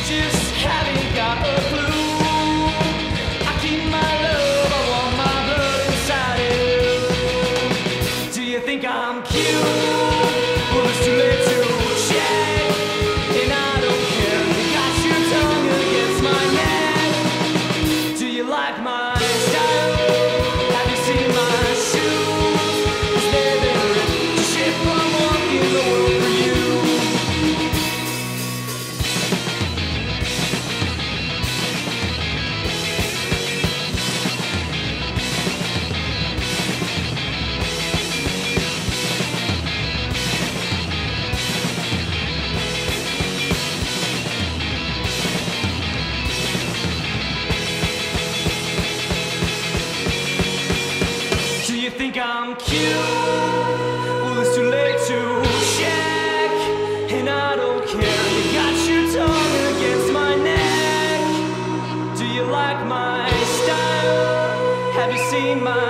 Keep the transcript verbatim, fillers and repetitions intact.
just haven't got a clue. I keep my love, I want my blood inside you. Do you think I'm cute? Well, it's too late to check, and I don't care. You got your tongue against my neck. Do you like my style? Have you seen my shoes? Is there the ship I'm walking the world for you? Do you think I'm cute? Well, it's too late to check, and I don't care. You got your tongue against my neck. Do you like my style? Have you seen my